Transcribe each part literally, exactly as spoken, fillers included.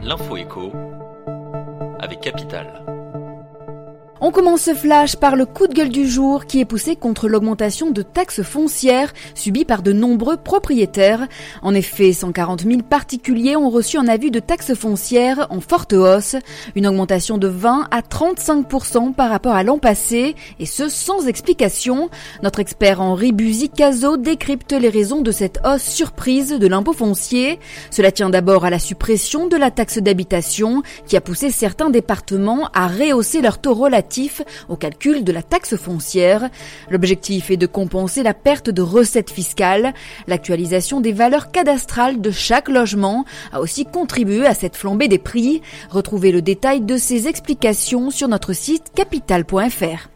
L'info écho avec Capital. On commence ce flash par le coup de gueule du jour qui est poussé contre l'augmentation de taxes foncières subies par de nombreux propriétaires. En effet, cent quarante mille particuliers ont reçu un avis de taxes foncières en forte hausse, une augmentation de vingt à trente-cinq pour cent par rapport à l'an passé, et ce sans explication. Notre expert Henri Buzy-Cazot décrypte les raisons de cette hausse surprise de l'impôt foncier. Cela tient d'abord à la suppression de la taxe d'habitation qui a poussé certains départements à rehausser leur taux relatif au calcul de la taxe foncière. L'objectif est de compenser la perte de recettes fiscales. L'actualisation des valeurs cadastrales de chaque logement a aussi contribué à cette flambée des prix. Retrouvez le détail de ces explications sur notre site capital point f r.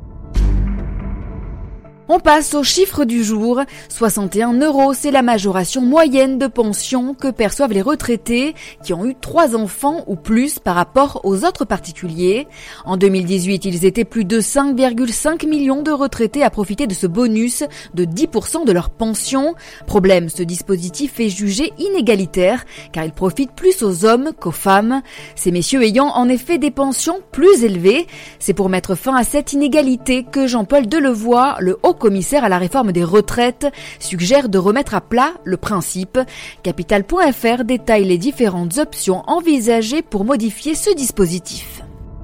On passe aux chiffres du jour. soixante et un euros, c'est la majoration moyenne de pension que perçoivent les retraités qui ont eu trois enfants ou plus par rapport aux autres particuliers. En deux mille dix-huit, ils étaient plus de cinq virgule cinq millions de retraités à profiter de ce bonus de dix pour cent de leur pension. Problème, ce dispositif est jugé inégalitaire car il profite plus aux hommes qu'aux femmes. Ces messieurs ayant en effet des pensions plus élevées. C'est pour mettre fin à cette inégalité que Jean-Paul Delevoye, le haut commissaire à la réforme des retraites, suggère de remettre à plat le principe. capital point f r détaille les différentes options envisagées pour modifier ce dispositif.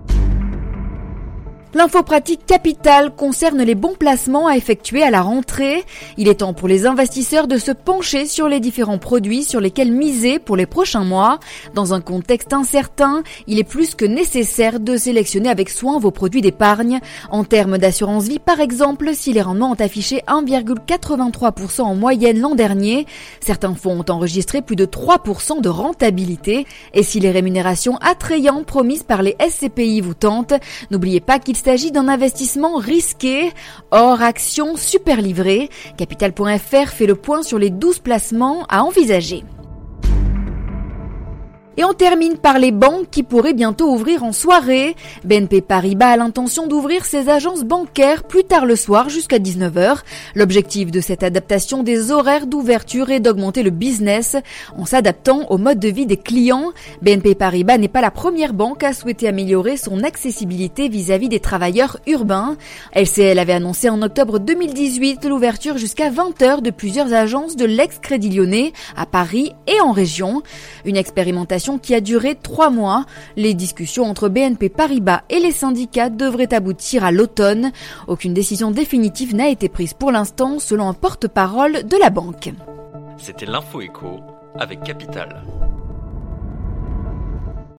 L'info pratique Capital concerne les bons placements à effectuer à la rentrée. Il est temps pour les investisseurs de se pencher sur les différents produits sur lesquels miser pour les prochains mois. Dans un contexte incertain, il est plus que nécessaire de sélectionner avec soin vos produits d'épargne. En termes d'assurance vie, par exemple, si les rendements ont affiché un virgule quatre-vingt-trois pour cent en moyenne l'an dernier, certains fonds ont enregistré plus de trois pour cent de rentabilité. Et si les rémunérations attrayantes promises par les S C P I vous tentent, n'oubliez pas qu'il Il s'agit d'un investissement risqué, hors action super livrée. capital point f r fait le point sur les douze placements à envisager. Et on termine par les banques qui pourraient bientôt ouvrir en soirée. B N P Paribas a l'intention d'ouvrir ses agences bancaires plus tard le soir jusqu'à dix-neuf heures. L'objectif de cette adaptation des horaires d'ouverture est d'augmenter le business en s'adaptant au mode de vie des clients. B N P Paribas n'est pas la première banque à souhaiter améliorer son accessibilité vis-à-vis des travailleurs urbains. L C L avait annoncé en octobre deux mille dix-huit l'ouverture jusqu'à vingt heures de plusieurs agences de l'ex-Crédit Lyonnais à Paris et en région. Une expérimentation qui a duré trois mois. Les discussions entre B N P Paribas et les syndicats devraient aboutir à l'automne. Aucune décision définitive n'a été prise pour l'instant, selon un porte-parole de la banque. C'était l'info écho avec Capital.